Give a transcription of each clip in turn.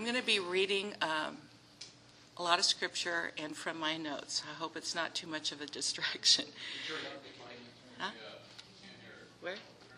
going to be reading a lot of scripture and from my notes. I hope it's not too much of a distraction. Huh? Where?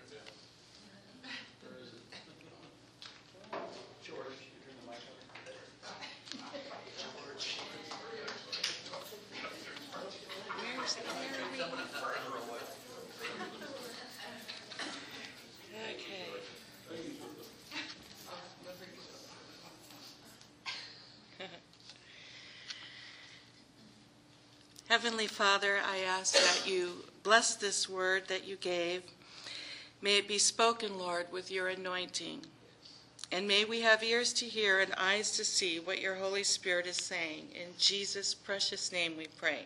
Heavenly Father, I ask that you bless this word that you gave. May it be spoken, Lord, with your anointing. And may we have ears to hear and eyes to see what your Holy Spirit is saying. In Jesus' precious name we pray.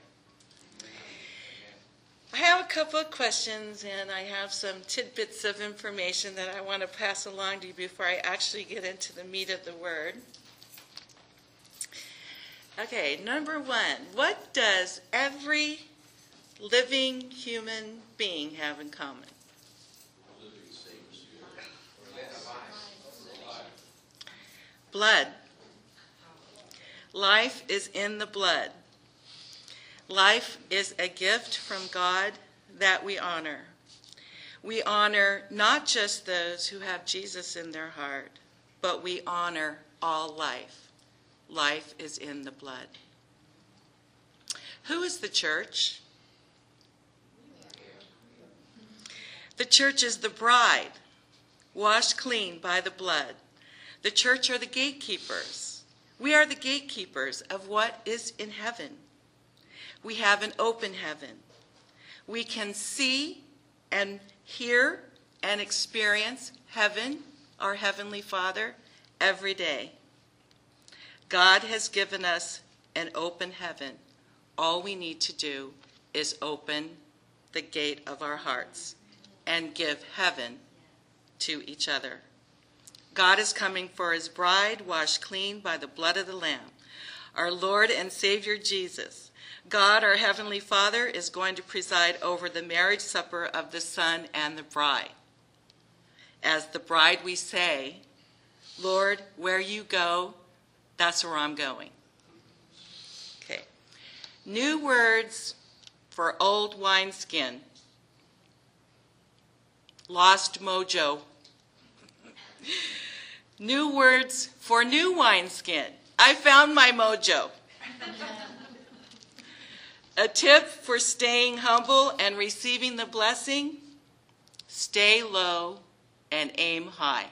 I have a couple of questions, and I have some tidbits of information that I want to pass along to you before I actually get into the meat of the word. Okay, number one, what does every living human being have in common? Blood. Life is in the blood. Life is a gift from God that we honor. We honor not just those who have Jesus in their heart, but we honor all life. Life is in the blood. Who is the church? The church is the bride, washed clean by the blood. The church are the gatekeepers. We are the gatekeepers of what is in heaven. We have an open heaven. We can see and hear and experience heaven, our Heavenly Father, every day. God has given us an open heaven. All we need to do is open the gate of our hearts and give heaven to each other. God is coming for his bride, washed clean by the blood of the Lamb, our Lord and Savior Jesus. God, our Heavenly Father, is going to preside over the marriage supper of the Son and the bride. As the bride we say, Lord, where you go, that's where I'm going. Okay. New words for old wineskin. Lost mojo. New words for new wineskin. I found my mojo. A tip for staying humble and receiving the blessing. Stay low and aim high.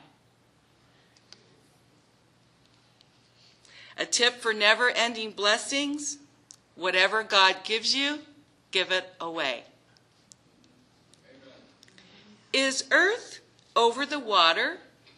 A tip for never-ending blessings, whatever God gives you, give it away. Amen. Is earth over the water,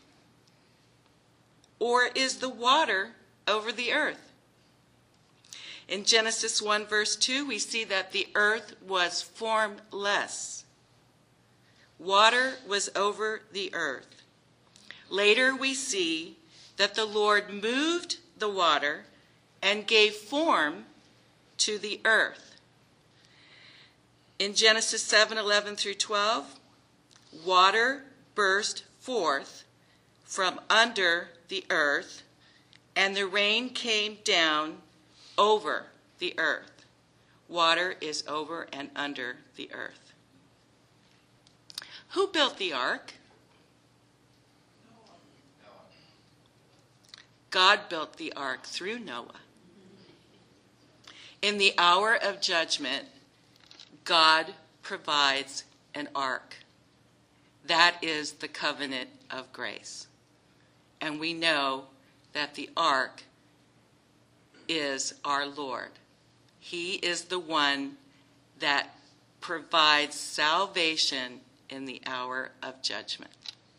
or is the water over the earth? In Genesis 1 verse 2, we see that the earth was formless. Water was over the earth. Later we see that the Lord moved the water and gave form to the earth. In Genesis 7:11 through 12, water burst forth from under the earth, and the rain came down over the earth. Water is over and under the earth. Who built the ark? God built the ark through Noah. In the hour of judgment, God provides an ark. That is the covenant of grace. And we know that the ark is our Lord. He is the one that provides salvation in the hour of judgment.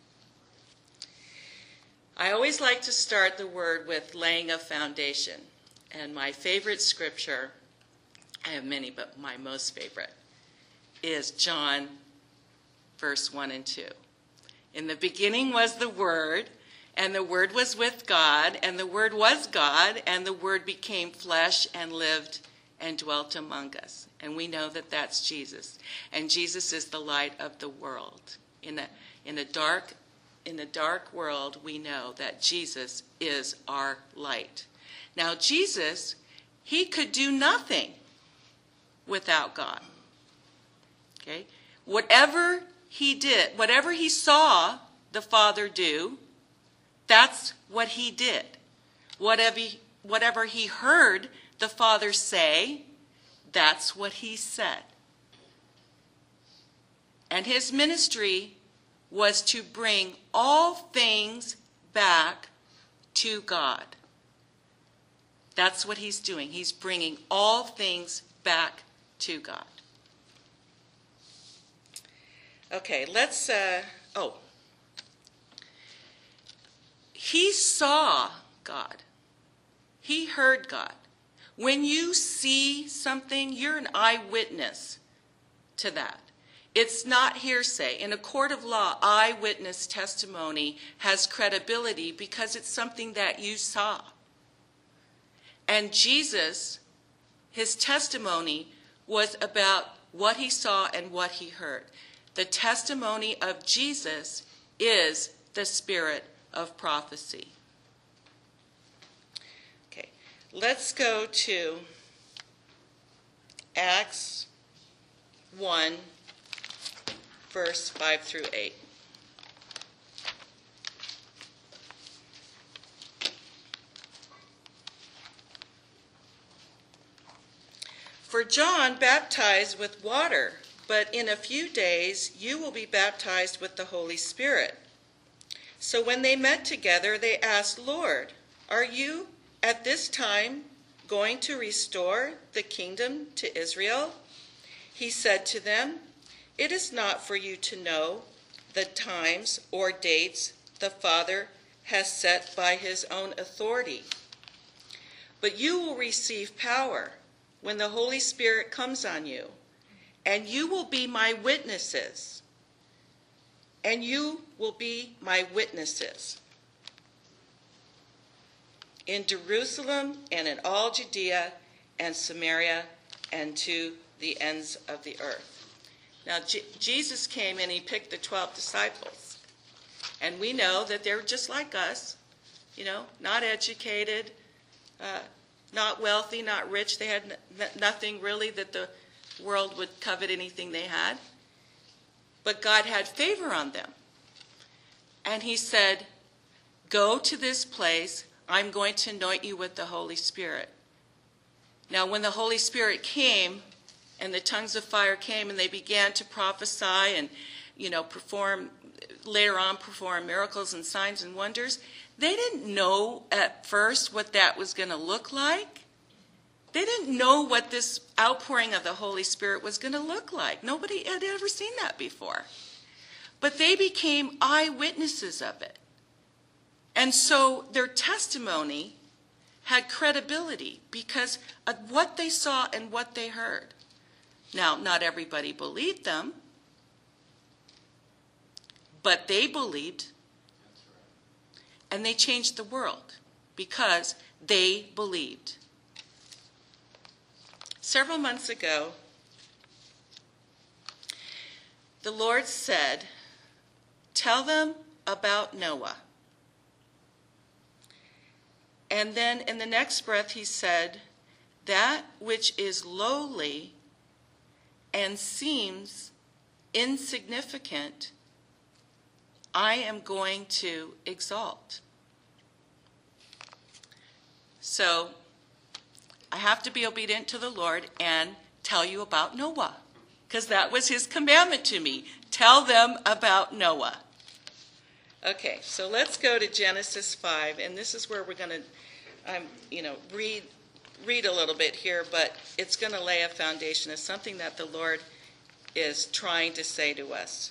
I always like to start the word with laying a foundation. And my favorite scripture, I have many, but my most favorite, is John verse 1 and 2. In the beginning was the Word, and the Word was with God, and the Word was God, and the Word became flesh and lived and dwelt among us. And we know that that's Jesus. And Jesus is the light of the world. In a dark in a dark world, we know that Jesus is our light. Now, Jesus, he could do nothing without God. Okay? Whatever he did, whatever he saw the Father do, that's what he did. Whatever he heard the Father say, that's what he said. And his ministry was to bring all things back to God. That's what he's doing. He's bringing all things back to God. Okay, let's, he saw God. He heard God. When you see something, you're an eyewitness to that. It's not hearsay. In a court of law, eyewitness testimony has credibility because it's something that you saw. And Jesus, his testimony was about what he saw and what he heard. The testimony of Jesus is the spirit of prophecy. Okay, let's go to Acts 1, verse 5 through 8. For John baptized with water, but in a few days you will be baptized with the Holy Spirit. So when they met together, they asked, Lord, are you at this time going to restore the kingdom to Israel? He said to them, it is not for you to know the times or dates the Father has set by his own authority, but you will receive power when the Holy Spirit comes on you, and you will be my witnesses. And you will be my witnesses in Jerusalem and in all Judea and Samaria and to the ends of the earth. Now, Jesus came and he picked the 12 disciples. And we know that they're just like us, not educated, not wealthy, not rich. They had nothing really that the world would covet anything they had. But God had favor on them. And he said, go to this place. I'm going to anoint you with the Holy Spirit. Now, when the Holy Spirit came and the tongues of fire came and they began to prophesy and, perform miracles and signs and wonders, they didn't know at first what that was going to look like. They didn't know what this outpouring of the Holy Spirit was going to look like. Nobody had ever seen that before. But they became eyewitnesses of it. And so their testimony had credibility because of what they saw and what they heard. Now, not everybody believed them, but they believed. And they changed the world because they believed. Several months ago, the Lord said, tell them about Noah. And then in the next breath he said, that which is lowly and seems insignificant, I am going to exalt. So I have to be obedient to the Lord and tell you about Noah, because that was his commandment to me. Tell them about Noah. Okay, so let's go to Genesis 5, and this is where we're going to, read a little bit here, but it's going to lay a foundation of something that the Lord is trying to say to us.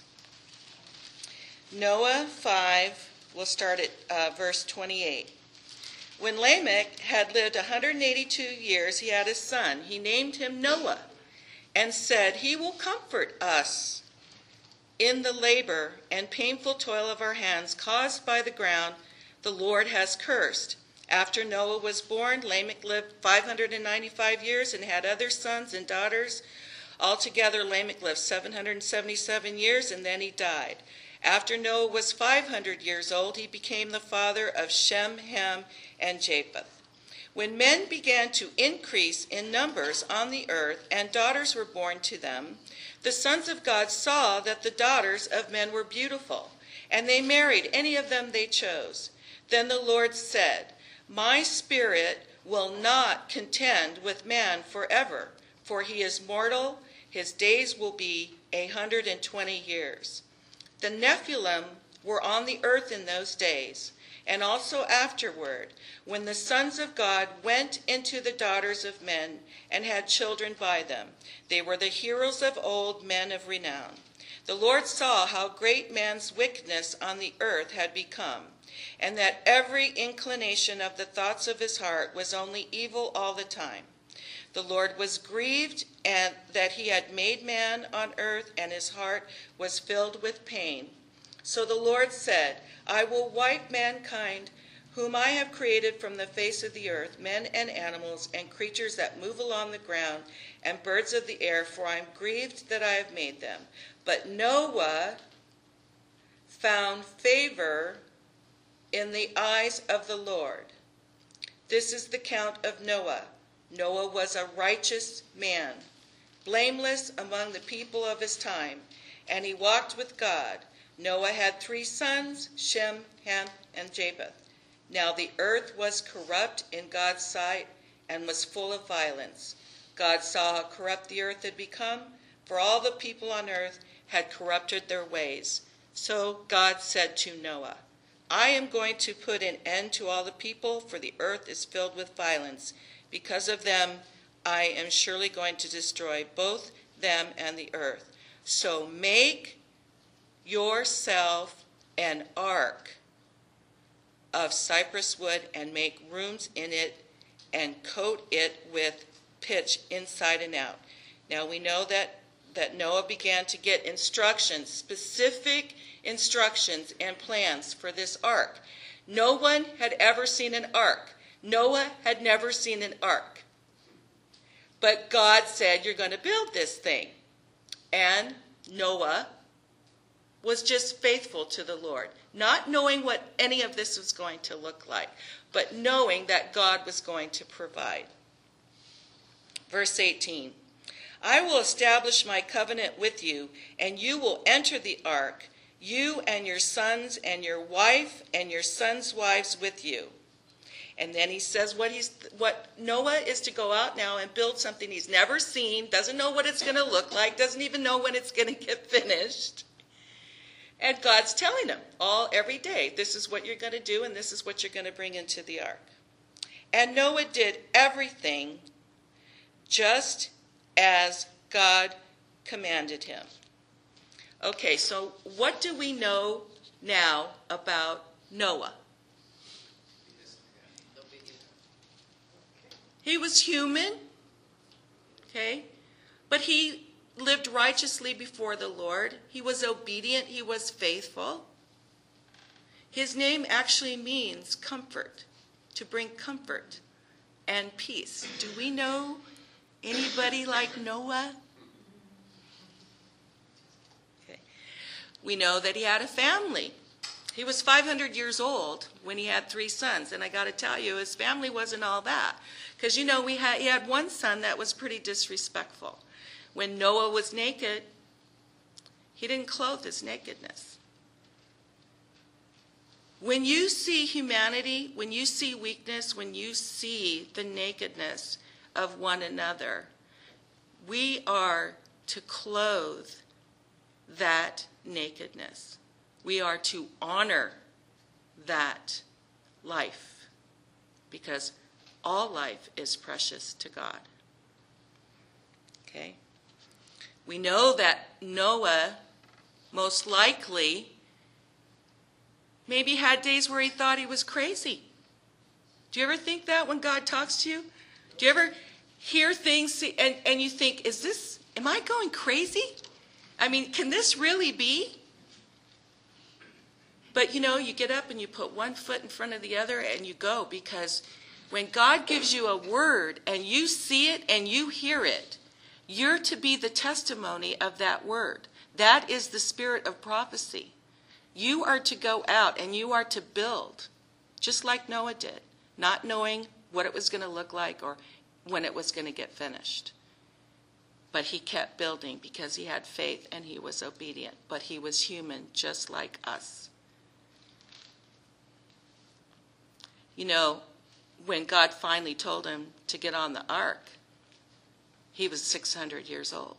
Noah 5, we'll start at verse 28. When Lamech had lived 182 years, he had a son. He named him Noah and said, he will comfort us in the labor and painful toil of our hands caused by the ground the Lord has cursed. After Noah was born, Lamech lived 595 years and had other sons and daughters. Altogether, Lamech lived 777 years, and then he died. After Noah was 500 years old, he became the father of Shem, Ham, and Japheth. When men began to increase in numbers on the earth, and daughters were born to them, the sons of God saw that the daughters of men were beautiful, and they married any of them they chose. Then the Lord said, "My spirit will not contend with man forever, for he is mortal. His days will be 120 years. The Nephilim were on the earth in those days, and also afterward, when the sons of God went into the daughters of men and had children by them. They were the heroes of old, men of renown. The Lord saw how great man's wickedness on the earth had become, and that every inclination of the thoughts of his heart was only evil all the time. The Lord was grieved and that he had made man on earth, and his heart was filled with pain. So the Lord said, I will wipe mankind, whom I have created from the face of the earth, men and animals and creatures that move along the ground, and birds of the air, for I am grieved that I have made them. But Noah found favor in the eyes of the Lord. This is the count of Noah. Noah was a righteous man, blameless among the people of his time, and he walked with God. Noah had 3 sons, Shem, Ham, and Japheth. Now the earth was corrupt in God's sight and was full of violence. God saw how corrupt the earth had become, for all the people on earth had corrupted their ways. So God said to Noah, I am going to put an end to all the people, for the earth is filled with violence. Because of them, I am surely going to destroy both them and the earth. So make yourself an ark of cypress wood and make rooms in it and coat it with pitch inside and out. Now we know that Noah began to get instructions, specific instructions and plans for this ark. No one had ever seen an ark. Noah had never seen an ark. But God said, you're going to build this thing. And Noah was just faithful to the Lord, not knowing what any of this was going to look like, but knowing that God was going to provide. Verse 18, I will establish my covenant with you, and you will enter the ark, you and your sons and your wife and your sons' wives with you. And then he says what Noah is to go out now and build something he's never seen, doesn't know what it's going to look like, doesn't even know when it's going to get finished. And God's telling him every day, this is what you're going to do and this is what you're going to bring into the ark. And Noah did everything just as God commanded him. Okay, so what do we know now about Noah? He was human, okay, but he lived righteously before the Lord. He was obedient. He was faithful. His name actually means comfort, to bring comfort and peace. Do we know anybody like Noah? Okay. We know that he had a family. He was 500 years old when he had 3 sons, and I got to tell you, his family wasn't all that. Because, you know, he had one son that was pretty disrespectful. When Noah was naked, he didn't clothe his nakedness. When you see humanity, when you see weakness, when you see the nakedness of one another, we are to clothe that nakedness. We are to honor that life, because all life is precious to God. Okay? We know that Noah most likely maybe had days where he thought he was crazy. Do you ever think that when God talks to you? Do you ever hear things and you think, am I going crazy? I mean, can this really be? But, you know, you get up and you put one foot in front of the other and you go, because when God gives you a word and you see it and you hear it, you're to be the testimony of that word. That is the spirit of prophecy. You are to go out and you are to build, just like Noah did, not knowing what it was going to look like or when it was going to get finished. But he kept building because he had faith and he was obedient. But he was human just like us. You know, when God finally told him to get on the ark, he was 600 years old.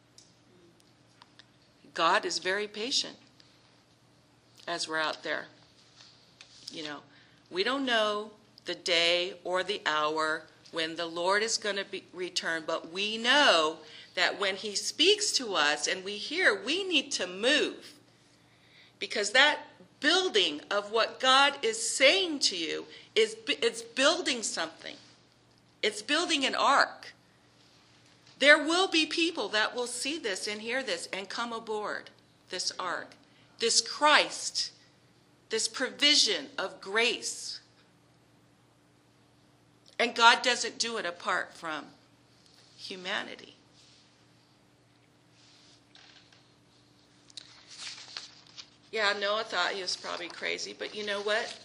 God is very patient as we're out there. You know, we don't know the day or the hour when the Lord is going to return, but we know that when he speaks to us and we hear, we need to move. Because that building of what God is saying to you it's building something. It's building an ark. There will be people that will see this and hear this and come aboard this ark, this Christ, this provision of grace. And God doesn't do it apart from humanity. Yeah, Noah thought he was probably crazy, but you know what?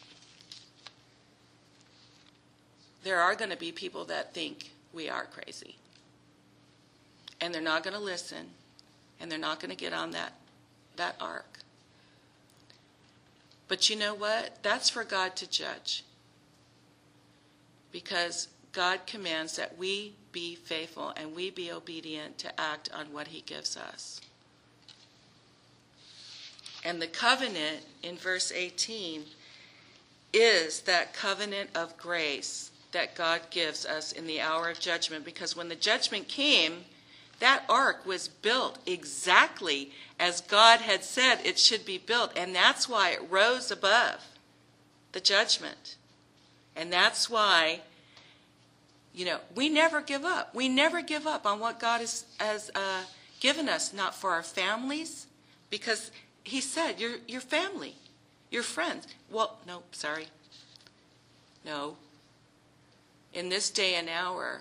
There are going to be people that think we are crazy. And they're not going to listen, and they're not going to get on that ark. But you know what? That's for God to judge. Because God commands that we be faithful and we be obedient to act on what he gives us. And the covenant in verse 18 is that covenant of grace that God gives us in the hour of judgment. Because when the judgment came, that ark was built exactly as God had said it should be built. And that's why it rose above the judgment. And that's why, you know, we never give up. We never give up on what God has given us, not for our families, because he said, your family, your friends. Well, no, sorry. No. In this day and hour,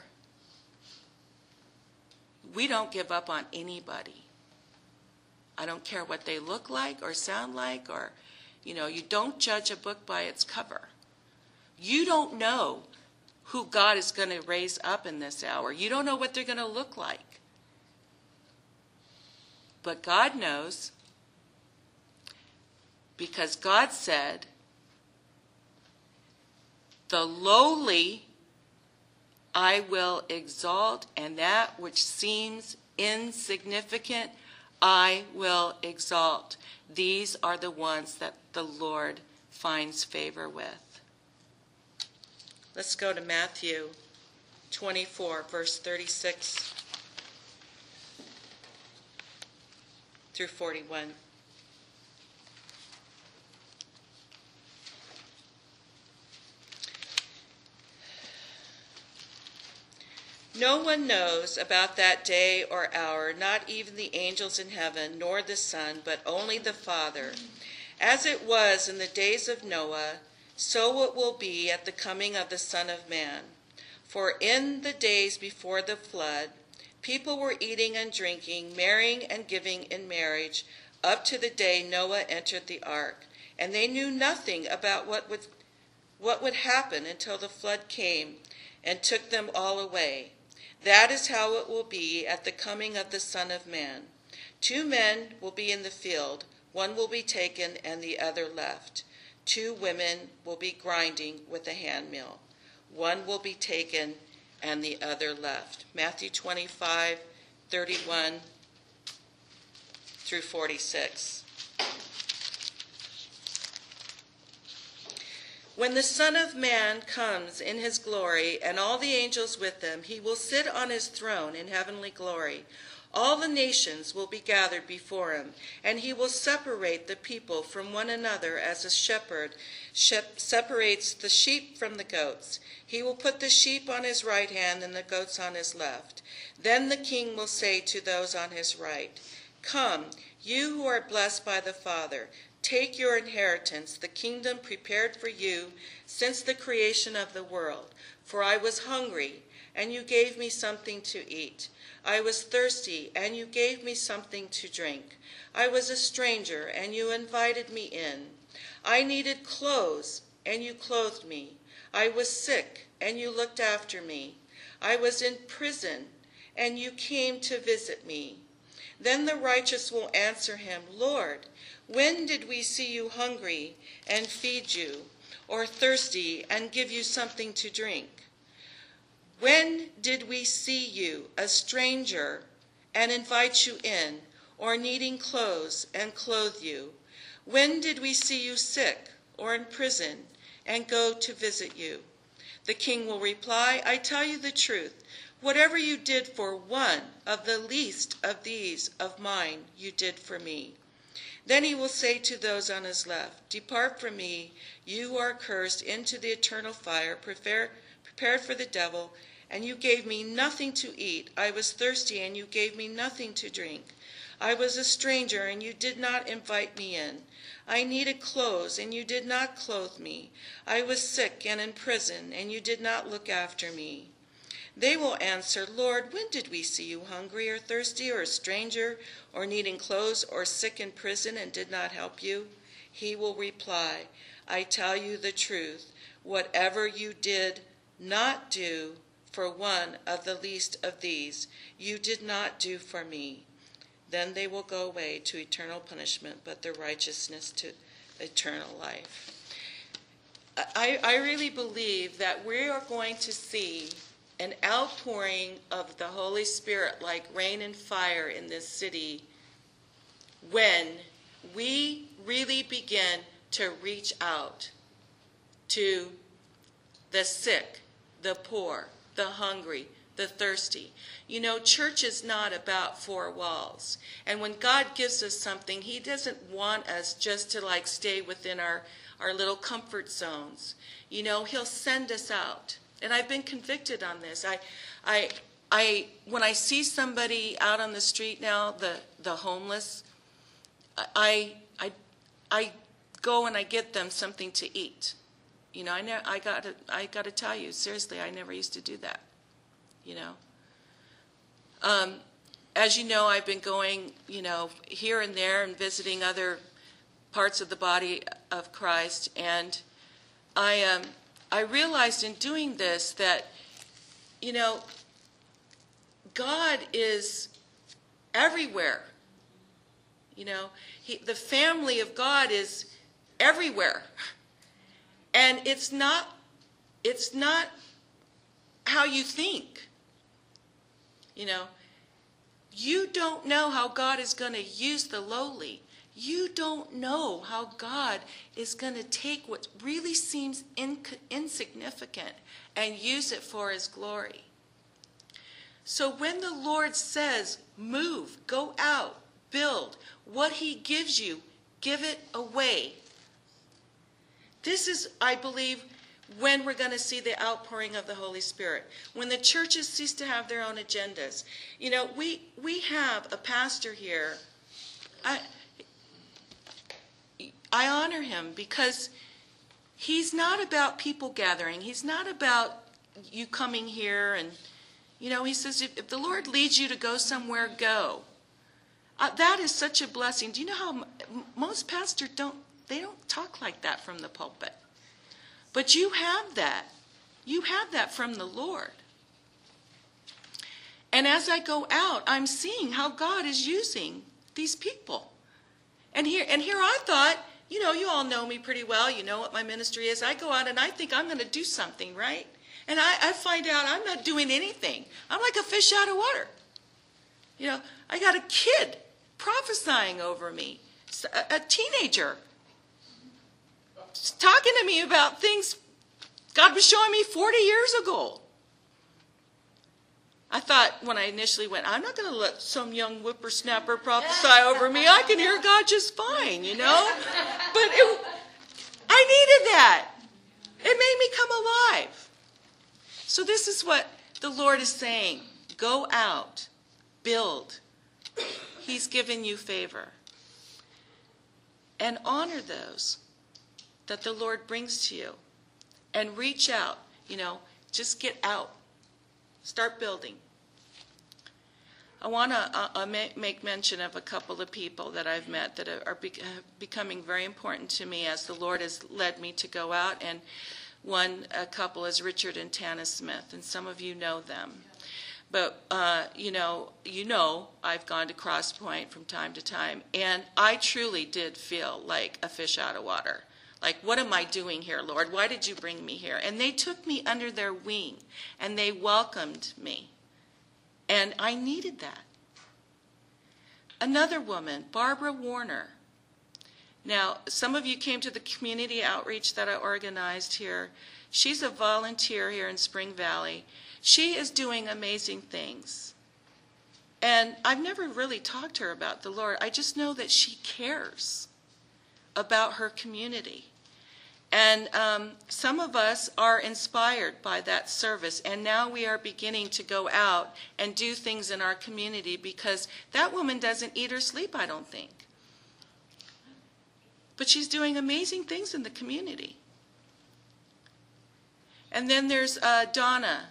we don't give up on anybody. I don't care what they look like or sound like, or, you know, you don't judge a book by its cover. You don't know who God is going to raise up in this hour. You don't know what they're going to look like. But God knows, because God said, the lowly I will exalt, and that which seems insignificant I will exalt. These are the ones that the Lord finds favor with. Let's go to Matthew 24, verse 36 through 41. No one knows about that day or hour, not even the angels in heaven, nor the Son, but only the Father. As it was in the days of Noah, so it will be at the coming of the Son of Man. For in the days before the flood, people were eating and drinking, marrying and giving in marriage, up to the day Noah entered the ark. And they knew nothing about what would happen until the flood came and took them all away. That is how it will be at the coming of the Son of Man. 2 men will be in the field, one will be taken and the other left. 2 women will be grinding with a handmill. One will be taken and the other left. Matthew 25, 31 through 46. When the Son of Man comes in his glory, and all the angels with him, he will sit on his throne in heavenly glory. All the nations will be gathered before him, and he will separate the people from one another as a shepherd separates the sheep from the goats. He will put the sheep on his right hand and the goats on his left. Then the king will say to those on his right, "Come, you who are blessed by the Father, take your inheritance, the kingdom prepared for you since the creation of the world. For I was hungry, and you gave me something to eat. I was thirsty, and you gave me something to drink. I was a stranger, and you invited me in. I needed clothes, and you clothed me. I was sick, and you looked after me. I was in prison, and you came to visit me. Then the righteous will answer him, Lord, when did we see you hungry and feed you, or thirsty and give you something to drink? When did we see you a stranger and invite you in, or needing clothes and clothe you? When did we see you sick or in prison and go to visit you? The king will reply, I tell you the truth. Whatever you did for one of the least of these of mine, you did for me. Then he will say to those on his left, Depart from me, you who are cursed, into the eternal fire, prepared for the devil, and you gave me nothing to eat. I was thirsty, and you gave me nothing to drink. I was a stranger, and you did not invite me in. I needed clothes, and you did not clothe me. I was sick and in prison, and you did not look after me. They will answer, Lord, when did we see you hungry or thirsty or a stranger or needing clothes or sick in prison and did not help you? He will reply, I tell you the truth. Whatever you did not do for one of the least of these, you did not do for me. Then they will go away to eternal punishment, but their righteousness to eternal life. I really believe that we are going to see an outpouring of the Holy Spirit like rain and fire in this city when we really begin to reach out to the sick, the poor, the hungry, the thirsty. You know, church is not about four walls. And when God gives us something, he doesn't want us just to like stay within our little comfort zones. You know, he'll send us out. And I've been convicted on this. When I see somebody out on the street now, the homeless, I go and I get them something to eat. You know, I got to tell you seriously, I never used to do that. You know, as you know, I've been going, you know, here and there and visiting other parts of the body of Christ, and I realized in doing this that, you know, God is everywhere. You know, the family of God is everywhere. And it's not how you think. You know, you don't know how God is going to use the lowly. You don't know how God is going to take what really seems insignificant and use it for his glory. So when the Lord says, move, go out, build, what he gives you, give it away. This is, I believe, when we're going to see the outpouring of the Holy Spirit. When the churches cease to have their own agendas. You know, we have a pastor here. I honor him because he's not about people gathering. He's not about you coming here and, you know, he says, if the Lord leads you to go somewhere, go. That is such a blessing. Do you know how most pastors don't talk like that from the pulpit? But you have that. You have that from the Lord. And as I go out, I'm seeing how God is using these people. And here I thought, you know, you all know me pretty well. You know what my ministry is. I go out and I think I'm going to do something, right? And I find out I'm not doing anything. I'm like a fish out of water. You know, I got a kid prophesying over me, a teenager, talking to me about things God was showing me 40 years ago. I thought when I initially went, I'm not going to let some young whippersnapper prophesy over me. I can hear God just fine, you know. But I needed that. It made me come alive. So this is what the Lord is saying. Go out. Build. He's given you favor. And honor those that the Lord brings to you. And reach out. You know, just get out. Start building. I want to make mention of a couple of people that I've met that are becoming very important to me as the Lord has led me to go out. And a couple is Richard and Tana Smith, and some of you know them. But, you know, I've gone to Cross Point from time to time, and I truly did feel like a fish out of water. Like, what am I doing here, Lord? Why did you bring me here? And they took me under their wing, and they welcomed me. And I needed that. Another woman, Barbara Warner. Now, some of you came to the community outreach that I organized here. She's a volunteer here in Spring Valley. She is doing amazing things. And I've never really talked to her about the Lord. I just know that she cares about her community. And some of us are inspired by that service, and now we are beginning to go out and do things in our community because that woman doesn't eat or sleep, I don't think. But she's doing amazing things in the community. And then there's Donna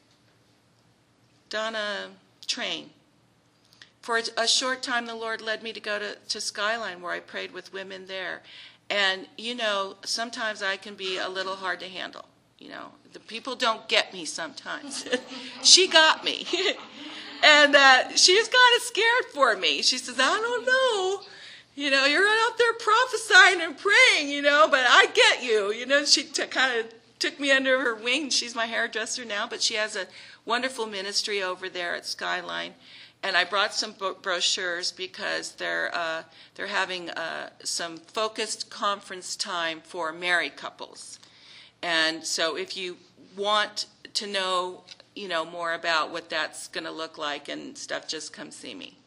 Train. For a short time, the Lord led me to go to Skyline, where I prayed with women there. And, you know, sometimes I can be a little hard to handle. You know, the people don't get me sometimes. She got me. And she was kind of scared for me. She says, I don't know. You know, you're out there prophesying and praying, you know, but I get you. You know, she kind of took me under her wing. She's my hairdresser now, but she has a wonderful ministry over there at Skyline. And I brought some brochures because they're having some focused conference time for married couples. And so if you want to know, you know, more about what that's going to look like and stuff, just come see me.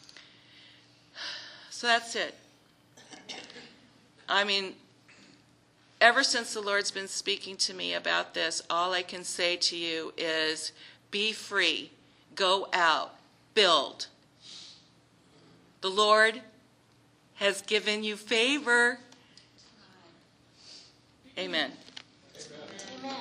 So that's it. I mean, ever since the Lord's been speaking to me about this, all I can say to you is be free, go out, build. The Lord has given you favor. Amen. Amen.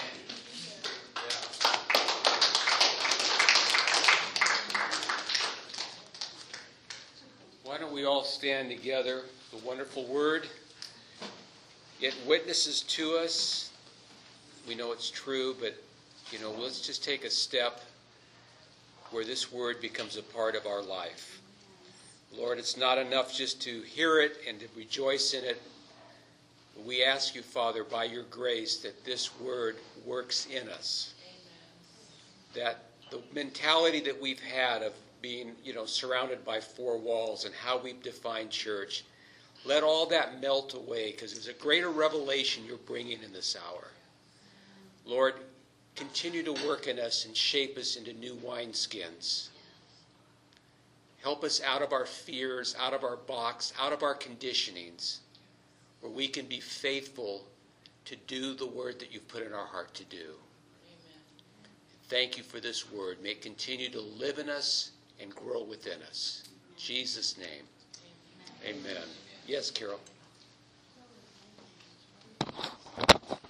Why don't we all stand together? The wonderful word. It witnesses to us. We know it's true, but, you know, let's just take a step where this word becomes a part of our life. Lord, it's not enough just to hear it and to rejoice in it. We ask you, Father, by your grace, that this word works in us. Amen. That the mentality that we've had of being, you know, surrounded by four walls and how we've defined church, let all that melt away, because there's a greater revelation you're bringing in this hour. Lord, continue to work in us and shape us into new wineskins. Help us out of our fears, out of our box, out of our conditionings, where we can be faithful to do the word that you've put in our heart to do. Amen. Thank you for this word. May it continue to live in us and grow within us. In Jesus' name, amen. Yes, Carol.